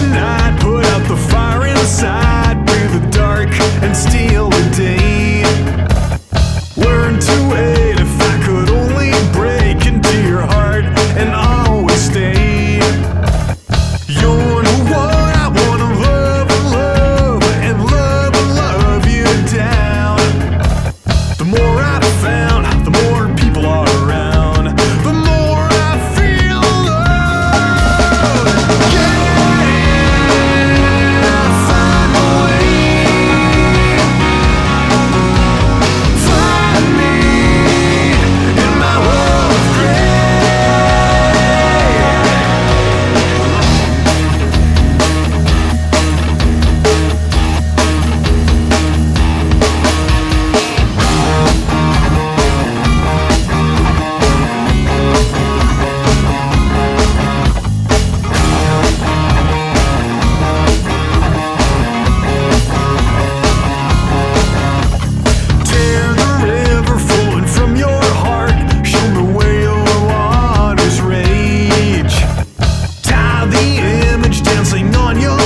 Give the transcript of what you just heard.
night, put out the fire inside, breathe the dark and steal the day. Learn to wait. If I could only break into your heart and always stay. You're the one I wanna love and love and love and love you down. The more I've found, the more people are around, the more I feel love. Yeah, find a way. Find me in my world of tear the river flowing from your heart, show me where your waters rage. Tie the image dancing on your